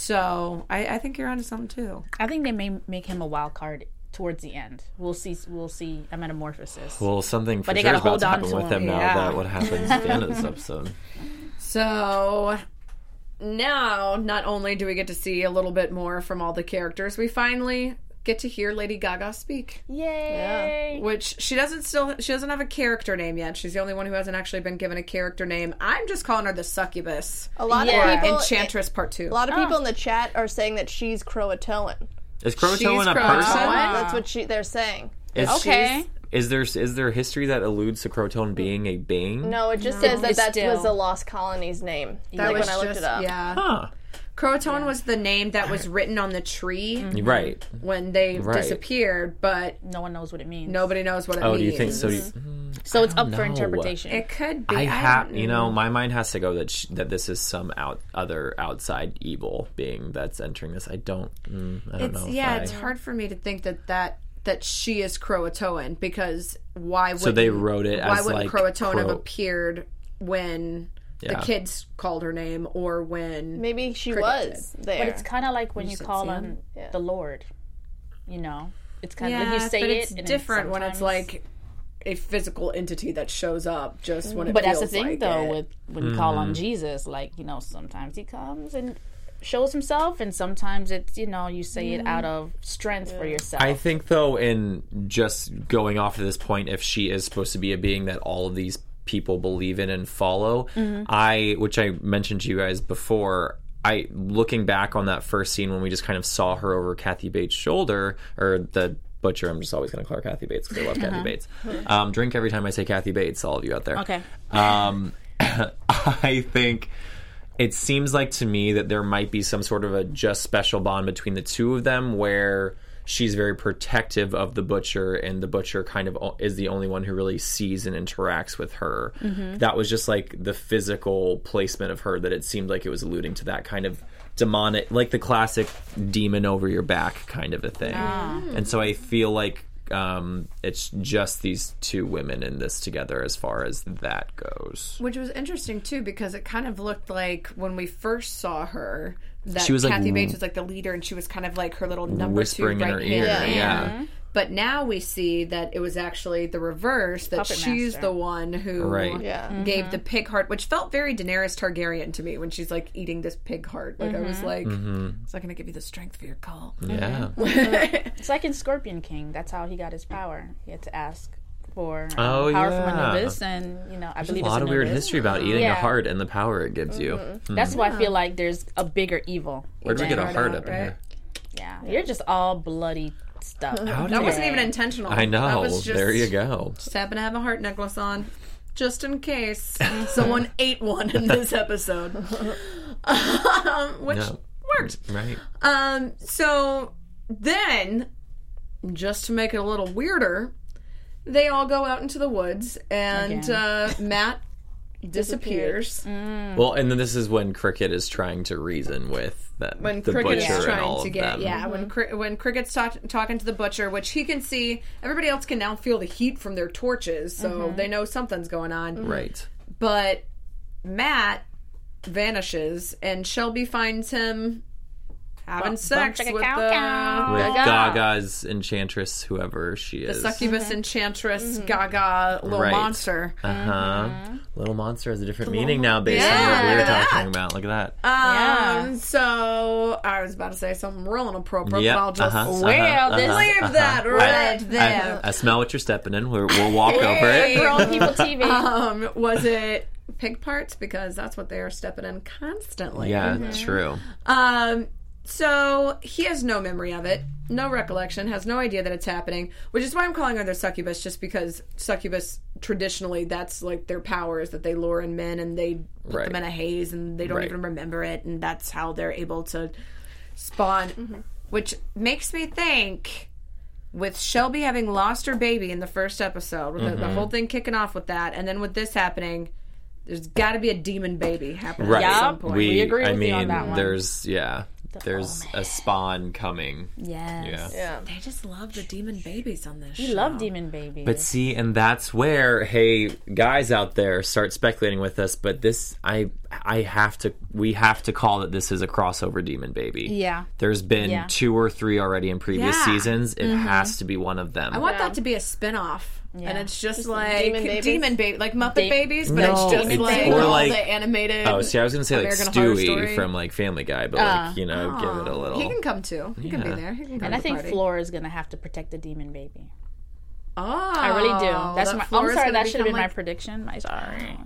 So I, I think you're onto something too. I think they may make him a wild card towards the end. We'll see. We'll see a metamorphosis. Well, something for But they sure is gotta about hold to on happen to with him. him now Yeah. that what happens at the end of this episode. So now, not only do we get to see a little bit more from all the characters, we finally get to hear Lady Gaga speak. Yay! Which she doesn't still she doesn't have a character name yet. She's the only one who hasn't actually been given a character name. I'm just calling her the Succubus. A lot Yeah. of people... Enchantress Part Two. A lot of people in the chat are saying that she's Croatoan. Is Croatoan She's a Croatoan? person? That's what she they're saying. Is, Okay. is there is there history that alludes to Croatoan being a being? No, it just says that It's that still- was the Lost Colony's name. That like was when I looked just, it up. Yeah. Huh. Croatoan was the name that was written on the tree Right. when they Right. disappeared, but No one knows what it means. nobody knows what it Oh, means. do you think so? Do you, mm, So it's up for know. interpretation. It could be. I I have, don't you know, my mind has to go that sh- that this is some out other outside evil being that's entering this. I don't, mm, I don't It's know. if yeah, I- it's hard for me to think that that that she is Croatoan, because why would So they wrote it why as, wouldn't like, Croatoan have Cro- appeared when the Yeah. kids called her name, or when Maybe she Cricket was there. But it's kind of like when You you said call Sam? on Yeah. the Lord. You know, it's kind of yeah, like you say but it. it's and then different when it's sometimes- like a physical entity that shows up just when it But that's feels the thing, like though, it. with when you call Mm-hmm. on Jesus, like, you know, sometimes he comes and shows himself, and sometimes it's, you know, you say it out of strength for yourself. I think, though, in just going off of this point, if she is supposed to be a being that all of these people believe in and follow, I, which I mentioned to you guys before, I, looking back on that first scene when we just kind of saw her over Kathy Bates' shoulder, or the butcher, I'm just always going to call her Kathy Bates because I love Kathy Bates. Um, drink every time I say Kathy Bates, all of you out there. Okay. Um, I think it seems like to me that there might be some sort of a just special bond between the two of them, where she's very protective of the butcher, and the butcher kind of is the only one who really sees and interacts with her. That was just like the physical placement of her, that it seemed like it was alluding to that kind of demonic, like the classic demon over your back kind of a thing. And so I feel like um, it's just these two women in this together as far as that goes. Which was interesting too, because it kind of looked like when we first saw her that She was, like, Kathy Bates was like the leader, and she was kind of like her little number Whispering two in her right ear, hand yeah. man. But now we see that it was actually the reverse, that Puppet she's master. the one who Right. Yeah. gave the pig heart, which felt very Daenerys Targaryen to me when she's like eating this pig heart. Like I was like, it's not going to give you the strength for your call. Yeah. It's like in Scorpion King. That's how he got his power. He had to ask for um, Oh, power yeah. from Anubis, and you know, I There's believe a lot it's of weird Anubis. history about eating Yeah. a heart and the power it gives you. Hmm. That's why I feel like there's a bigger evil. Where'd we get a Heart heart out, up in right? here? Yeah, you're just all bloody stuff. How That did wasn't it- even intentional. I That know. was just, There you go. Just happened to have a heart necklace on, just in case someone ate one in this episode, um, which No. worked. Right. Um, so then, just to make it a little weirder, they all go out into the woods, and Again. uh, Matt disappears. Well, and then this is when Cricket is trying to reason with that When the Cricket butcher is and all trying to of get, them. yeah, when Cri- when Cricket's talk- talking to the butcher, which he can see, everybody else can now feel the heat from their torches, so they know something's going on. Right. But Matt vanishes, and Shelby finds him having Bum- sex bum, with chicka, the, cow, cow. With Gaga. Gaga's enchantress, whoever she the is. succubus enchantress Gaga little Right. monster. Uh huh. Little monster has a different meaning now based on Yeah, what we were look at talking about. Look at that. Um, Yeah. So I was about to say something real inappropriate, Yep, but I'll just uh-huh, well, uh-huh, uh-huh, leave that I- right I, there. I smell what you're stepping in. We're, we'll walk over Hey. it. Grown people T V. um, was it pig parts? Because that's what they are stepping in constantly. Yeah, true. Um, so he has no memory of it, no recollection, has no idea that it's happening, which is why I'm calling her the succubus, just because succubus, traditionally, that's like their power is that they lure in men and they put Right. them in a haze and they don't Right. even remember it, and that's how they're able to spawn, which makes me think, with Shelby having lost her baby in the first episode, with the, the whole thing kicking off with that, and then with this happening, there's got to be a demon baby happening Right. at some Yup. point. We, We agree I with mean, you on that one. there's, yeah, there's a spawn coming. Yes. Yeah. Yeah. They just love the demon babies on this We show. love demon babies. But see, and that's where, hey, guys out there, start speculating with us. But this, I, I have to, we have to call that this is a crossover demon baby. Yeah. There's been Yeah. two or three already in previous Yeah. seasons. It has to be one of them. I want Yeah. that to be a spin-off. Yeah. And it's just, Just like demon babies? demon baby, like Muppet Da- babies, but No, it's just it's like more all like- the animated. Oh, see, I was gonna say like American Horror Stewie Story. from like Family Guy, but Uh, like you know, give it a little. He can come too. He can be Yeah. there. He can come and to I think the party. Flora is gonna have to protect the demon baby. Oh, I really do. That's that my. I'm Flora's sorry, gonna that should have been become my like- prediction. My sorry.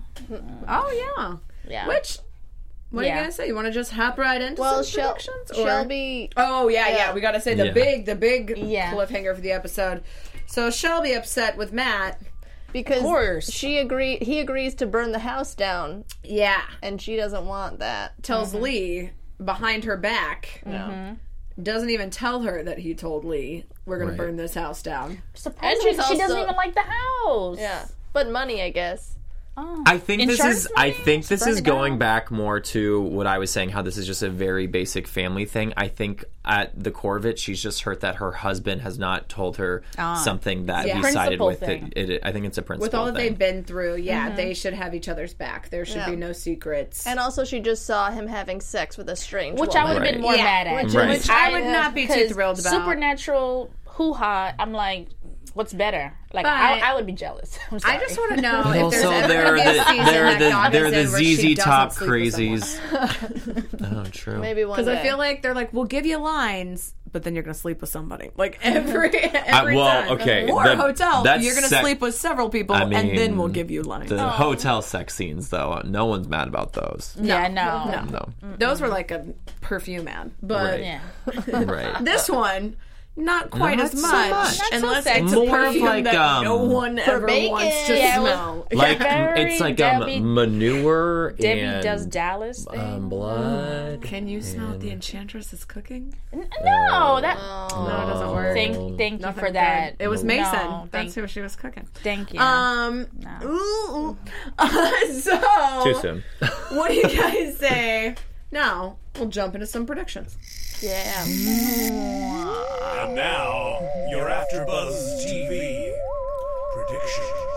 Oh yeah. Yeah. Which? What are Yeah. you gonna say? You want to just hop right into Well, some Shel- predictions? Or? Shelby. Oh yeah, yeah, Yeah. We got to say the Yeah. big, the big Yeah. cliffhanger for the episode. So Shelby upset with Matt. Because course. she agree he agrees to burn the house down, Yeah, and she doesn't want that. tells Lee behind her back. No. Doesn't even tell her that he told Lee we're gonna Right. burn this house down. Surprisingly, she's she doesn't also- even like the house. Yeah, but money, I guess. Oh. I think this Insurance is. I money? think this Burn is it going down. back more to what I was saying. How this is just a very basic family thing. I think at the core of it, she's just hurt that her husband has not told her something that Yeah. he sided Principle with. thing. It, it, I think it's a principle With all that thing. they've been through, yeah, they should have each other's back. There should Yeah. be no secrets. And also, she just saw him having sex with a strange Which I would woman. have been more Yeah, mad at. which- Right. Which I would not be too 'cause thrilled about. Supernatural hoo ha. I'm like, what's better? Like, But- I, I would be jealous. I'm sorry. I just want to know But if also, there's ever they're going to be a the season they're that the Gaga's they're in the where she Z Z doesn't Top sleep with someone. crazies. Oh, true. Maybe one Because day. I feel like they're like, we'll give you lines, but then you're going to sleep with somebody. Like every Uh, every well, time. okay, Or the- a hotel. that's You're going to sec- sleep with several people, I and then mean, we'll give you lines. The hotel sex scenes, though, no one's mad about those. yeah, no, no. No, Those were like a perfume ad. But Right. yeah. right. this one, not quite Not as so much. much. Not so Unless sexy. it's a More of perfume like, that um, no one ever bacon. wants to Yeah, it was- smell. Like Very it's like Debbie- um, manure Debbie and does Dallas thing. um, blood. Can you smell what the enchantress is cooking? no, that. No, it doesn't work. Thank, thank you Nothing for that. good. It was Mason. No, That's thank, who she was cooking. thank you. Um. No. Ooh. Uh, so. Too soon. What do you guys say? Now we'll jump into some predictions. yeah. And now, your AfterBuzz T V predictions.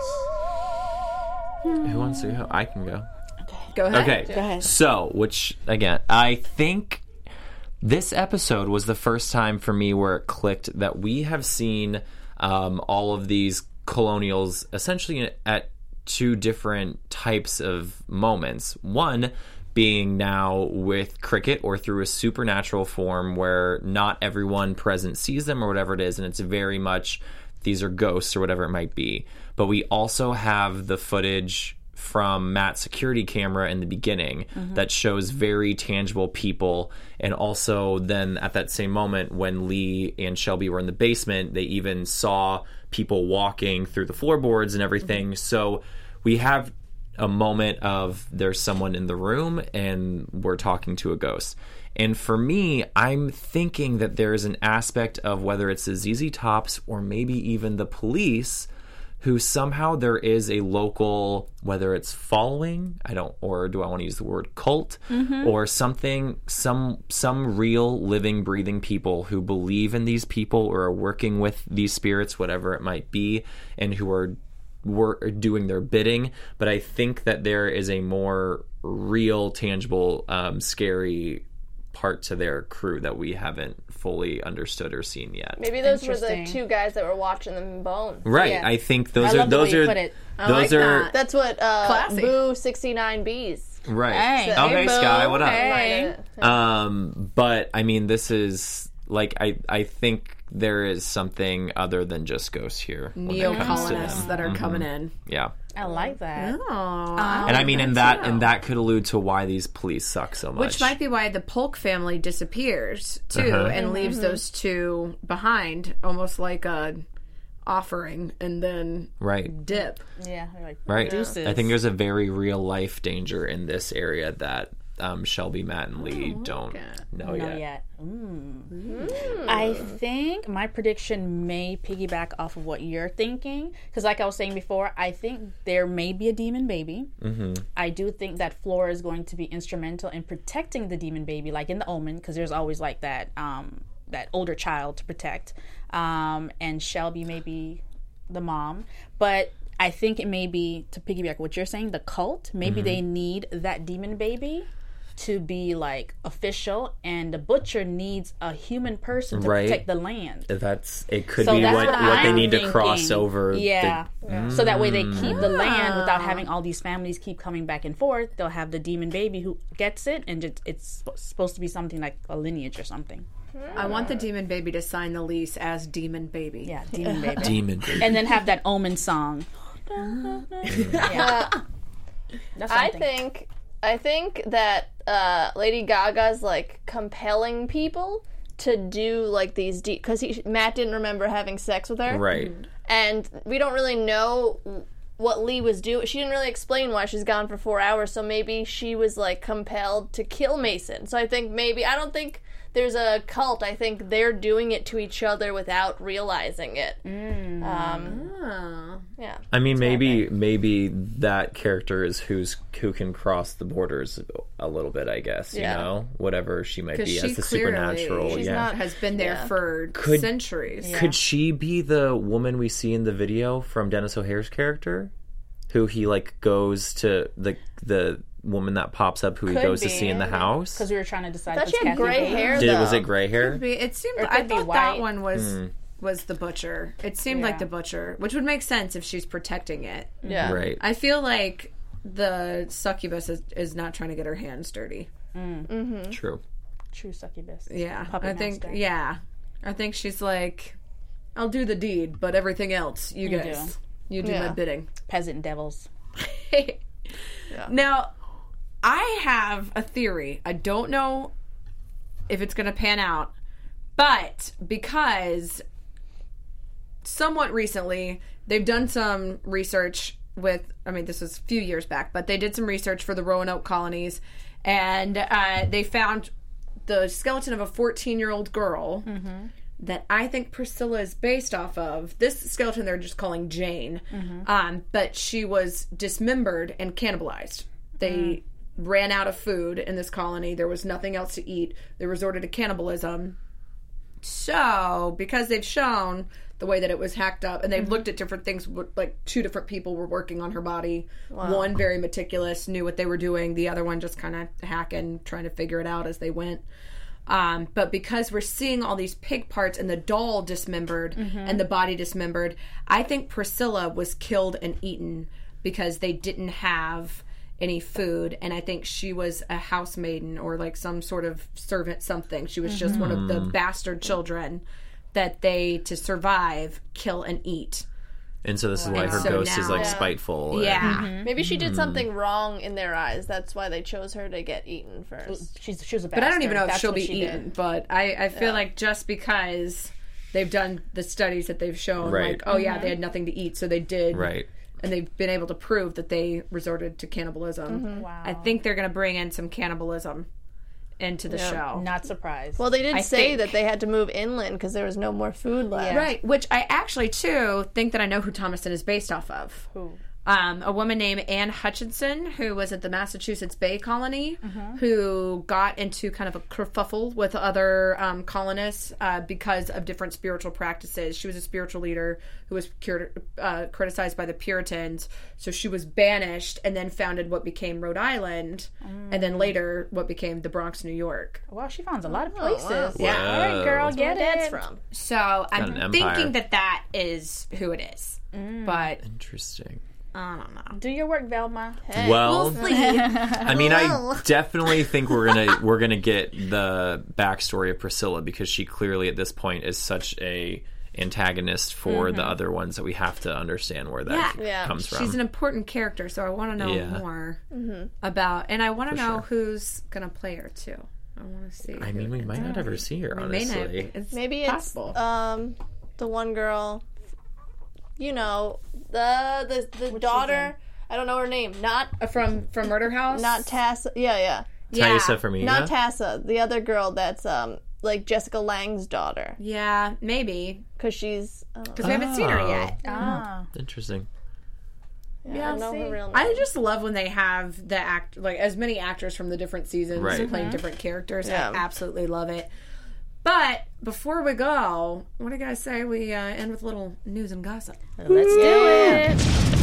Who wants to go? I can go. Go ahead. Okay. Go ahead. So, which, again, I think this episode was the first time for me where it clicked that we have seen um, all of these colonials essentially at two different types of moments. One being now with Cricket or through a supernatural form where not everyone present sees them or whatever it is, and it's very much these are ghosts or whatever it might be. But we also have the footage from Matt's security camera in the beginning mm-hmm. that shows very tangible people, and also then at that same moment when Lee and Shelby were in the basement, they even saw people walking through the floorboards and everything. Mm-hmm. So we have a moment of there's someone in the room and we're talking to a ghost. And for me, I'm thinking that there's an aspect of whether it's the Z Z Tops or maybe even the police who somehow there is a local, whether it's following, I don't, or do I want to use the word cult, mm-hmm. or something, some some real living, breathing people who believe in these people or are working with these spirits, whatever it might be, and who are were doing their bidding. But I think that there is a more real, tangible, um, scary part to their crew that we haven't fully understood or seen yet. Maybe those were the two guys that were watching them in Bone. Right. Yeah. I think those I are love the those way you are put it. I those like are that. That's what uh, Classy. Boo sixty-nine B's. right. Hey. Oh, hey, Boo. Sky, what up? Hey. Um, but I mean, this is like I I think there is something other than just ghosts here. when it comes to Neo-colonists them. that are coming in. Yeah. I like that. Oh, And I mean, and that and that could allude to why these police suck so much. Which might be why the Polk family disappears too, Uh-huh. and leaves those two behind, almost like a offering, and then right. dip. Yeah, they're like Right. deuces. I think there's a very real life danger in this area that um, Shelby, Matt, and Lee don't know Not yet. yet. Mm. I think my prediction may piggyback off of what you're thinking. Because, like I was saying before, I think there may be a demon baby. Mm-hmm. I do think that Flora is going to be instrumental in protecting the demon baby, like in The Omen, because there's always like that um, that older child to protect. Um, and Shelby may be the mom. But I think it may be, to piggyback what you're saying, the cult. Maybe Mm-hmm. they need that demon baby to be like official, and the butcher needs a human person to Right. protect the land. That's it. Could So be that's what, what what they I'm need to thinking. cross over. the- Yeah. So that way they keep the land without having all these families keep coming back and forth. They'll have the demon baby who gets it, and it's, it's sp- supposed to be something like a lineage or something. I want the demon baby to sign the lease as demon baby. Yeah, demon baby. demon. baby. And then have that Omen song. Yeah. That's what I I'm thinking. think I think that uh, Lady Gaga's like compelling people to do like these deep, because Matt didn't remember having sex with her, Right. and we don't really know what Lee was doing. She didn't really explain why she's gone for four hours, so maybe she was like compelled to kill Mason. So I think maybe I don't think there's a cult. I think they're doing it to each other without realizing it. Mm. Um, Oh. yeah. I mean, maybe maybe that character is who's who can cross the borders a little bit. I guess you Yeah. know whatever she might Because be she as the clearly supernatural. she's yeah. not, has been there Yeah. for Could- centuries. Could she be the woman we see in the video from Dennis O'Hare's character, who he like goes to the the woman that pops up who he Could goes to be. see in the house? Because we were trying to decide. I thought if she it's had Kathy gray Bates. hair. Did, was though. it gray hair? Could be- It seemed. Or it I could be thought that white. one was Hmm. was the butcher. It seemed like Yeah. the butcher, which would make sense if she's protecting it. Yeah. Right. I feel like the succubus is, is not trying to get her hands dirty. True. True succubus. Yeah, Puppet I think. master. Yeah, I think she's like, I'll do the deed, but everything else, you, You guys, you do Yeah. my bidding. Peasant devils. Now, I have a theory. I don't know if it's going to pan out, but because somewhat recently they've done some research with, I mean, this was a few years back, but they did some research for the Roanoke colonies, and uh, they found the skeleton of a fourteen-year-old girl that I think Priscilla is based off of. This skeleton they're just calling Jane, um, but she was dismembered and cannibalized. They ran out of food in this colony. There was nothing else to eat. They resorted to cannibalism. So, because they've shown the way that it was hacked up, and they've mm-hmm. looked at different things, like two different people were working on her body. Wow. One very meticulous, knew what they were doing. The other one just kind of hacking, trying to figure it out as they went. Um, but because we're seeing all these pig parts and the doll dismembered mm-hmm. and the body dismembered, I think Priscilla was killed and eaten because they didn't have any food, and I think she was a housemaiden or like some sort of servant something. She was mm-hmm. just one of the bastard children that they, to survive, kill and eat. And so this is why her so ghost now, is like yeah. spiteful. Yeah. And... Mm-hmm. Maybe she did something wrong in their eyes. That's why they chose her to get eaten first. She's, she was a bastard. But I don't even know if That's she'll be she eaten. Did. But I, I feel yeah. like just because they've done the studies that they've shown, right. like, oh mm-hmm. yeah, they had nothing to eat, so they did. Right. And they've been able to prove that they resorted to cannibalism. Mm-hmm. Wow. I think they're going to bring in some cannibalism into the yeah. show. Not surprised. Well, they did I say think. that they had to move inland because there was no more food left. Yeah. Right, which I actually, too, think that I know who Thomaston is based off of. Who? Um, a woman named Anne Hutchinson, who was at the Massachusetts Bay Colony, mm-hmm. who got into kind of a kerfuffle with other um, colonists uh, because of different spiritual practices. She was a spiritual leader who was cur- uh, criticized by the Puritans, so she was banished and then founded what became Rhode Island, mm. and then later what became the Bronx, New York. Well, she found a lot of places. Oh, wow. Yeah, all right, girl, That's get where it. Dad's from. So I'm an thinking empire. that that is who it is, Mm. but Interesting. I don't know. Do your work, Velma. Hey. Well, We'll see. I mean, I definitely think we're gonna we're gonna get the backstory of Priscilla because she clearly at this point is such a antagonist for Mm-hmm. the other ones that we have to understand where that Yeah. Yeah. comes from. She's an important character, so I want to know Yeah. more Mm-hmm. about, and I want to For know sure. who's gonna play her too. I want to see. I who mean, we it might is. not ever see her, We may not. honestly. It's Maybe it's possible. um the one girl, you know, the the the daughter. I don't know her name. Not Uh, from from Murder House. not Tassa. Yeah, yeah. yeah. Taissa Farmiga? Not Tassa. The other girl that's um like Jessica Lange's daughter Yeah, maybe because she's. I don't know. because we haven't seen her Oh. yet. Ah. Interesting. Yeah, I don't know see. her real name. I just love when they have the act like as many actors from the different seasons Right. playing different characters. Yeah. I absolutely love it. But before we go, what do you guys say we uh, end with a little news and gossip? Let's do it.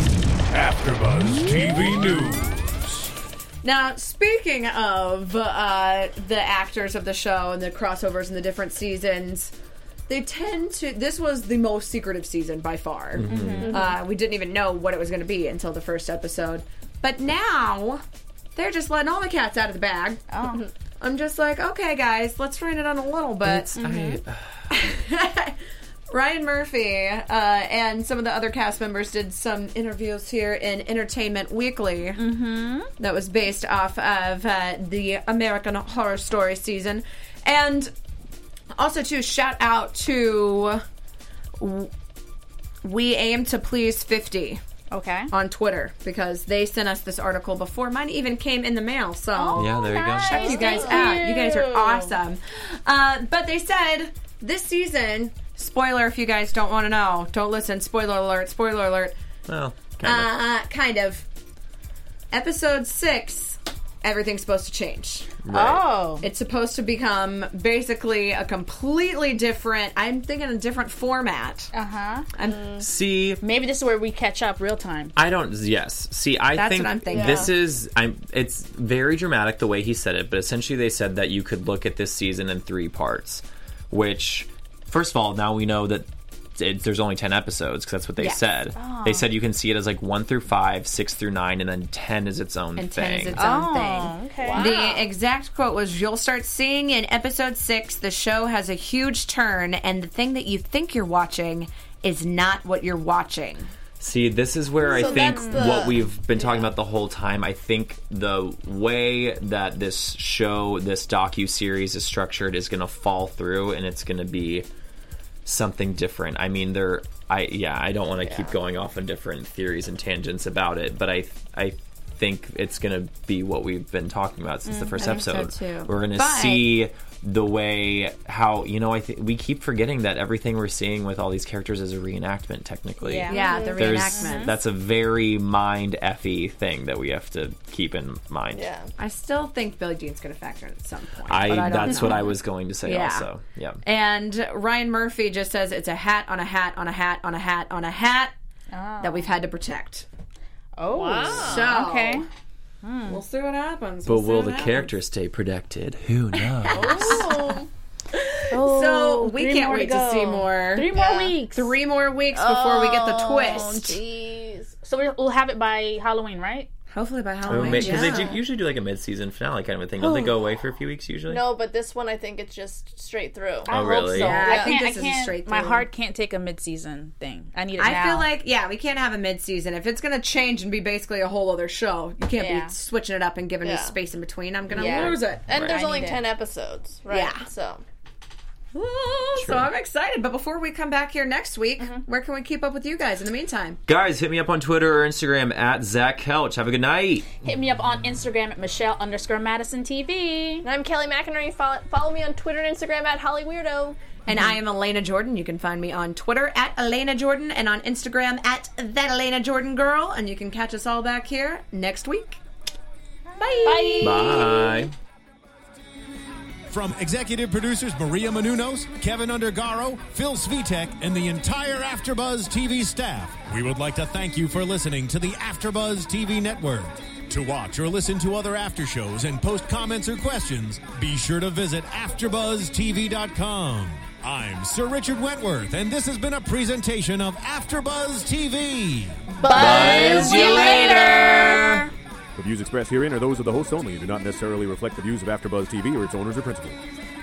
AfterBuzz T V News. Now, speaking of uh, the actors of the show and the crossovers in the different seasons, they tend to. This was the most secretive season by far. Mm-hmm. Uh, we didn't even know what it was going to be until the first episode. But now, they're just letting all the cats out of the bag. Oh. I'm just like, okay, guys, let's rein it on a little bit. It's, I, Ryan Murphy uh, and some of the other cast members did some interviews here in Entertainment Weekly mm-hmm. that was based off of uh, the American Horror Story season. And also, to shout out to We Aim to Please fifty. Okay. On Twitter, because they sent us this article before mine even came in the mail. So Oh, yeah, there you nice. go. check you guys Thank out. You guys are you. awesome. Uh, but they said this season, spoiler if you guys don't want to know, don't listen. Spoiler alert. Spoiler alert. Well, kind of. Uh, kind of. Episode six, everything's supposed to change. Right. Oh. It's supposed to become basically a completely different. I'm thinking a different format. Uh huh. I'm, See, Maybe this is where we catch up real time. I don't. Yes. See, I That's think what I'm thinking. this is. I'm. It's very dramatic the way he said it, but essentially they said that you could look at this season in three parts. Which, first of all, now we know that it, there's only ten episodes because that's what they Yes. said. Oh. They said you can see it as like one through five, six through nine, and then ten is its own and thing. ten is its own Oh, thing. okay. Wow. The exact quote was, "You'll start seeing in episode six, the show has a huge turn, and the thing that you think you're watching is not what you're watching." See, this is where I So think that's the- what we've been talking about the whole time. I think the way that this show, this docu-series is structured is going to fall through, and it's going to be something different. I mean, there, I yeah, I don't want to keep going off on different theories and tangents about it, but I I think it's going to be what we've been talking about since the first I think so episode. too. We're going to But- see the way how you know I think we keep forgetting that everything we're seeing with all these characters is a reenactment technically. Yeah. Yeah, the There's, reenactment. that's a very mind effy thing that we have to keep in mind. Yeah. I still think Billie Jean's going to factor in at some point. I, but I don't that's know. what I was going to say Yeah. also. Yeah. And Ryan Murphy just says it's a hat on a hat on a hat on a hat on a hat that we've had to protect. Oh, Wow. So okay. we'll see what happens. But We'll see will what the happens. characters stay protected? Who knows? Oh. So we three can't more wait to to, go. see more. Three more Yeah. weeks. Three more weeks before we get the twist. Jeez. So we- we'll have it by Halloween, right? Hopefully by Because Halloween. they yeah. do, usually do like a mid-season finale kind of a thing. Don't they go away for a few weeks usually? No, but this one I think it's just straight through. I hope really? so. Yeah, I I can't. think I this is a can't. straight My through. heart can't take a mid-season thing. I need it I now. feel like, yeah, we can't have a mid-season. If it's going to change and be basically a whole other show, you can't Yeah. be switching it up and giving Yeah. me space in between. I'm going to Yeah. lose it. And there's I only need it. ten episodes, right? Yeah. So Ooh, so I'm excited. But before we come back here next week, Mm-hmm. where can we keep up with you guys in the meantime? Guys, hit me up on Twitter or Instagram at Zach Kelch. Have a good night. Hit me up on Instagram at Michelle underscore Madison T V. and I'm Kelly McInerney. Follow, follow me on Twitter and Instagram at Holly Weirdo. And I am Elena Jordan. You can find me on Twitter at Elena Jordan and on Instagram at That Elena Jordan Girl. And you can catch us all back here next week. Bye. Bye. Bye. From executive producers Maria Menounos, Kevin Undergaro, Phil Svitek, and the entire AfterBuzz T V staff, we would like to thank you for listening to the AfterBuzz T V network. To watch or listen to other after shows and post comments or questions, be sure to visit after buzz T V dot com. I'm Sir Richard Wentworth, and this has been a presentation of AfterBuzz T V. Buzz you later. The views expressed herein are those of the hosts only and do not necessarily reflect the views of AfterBuzz T V or its owners or principals.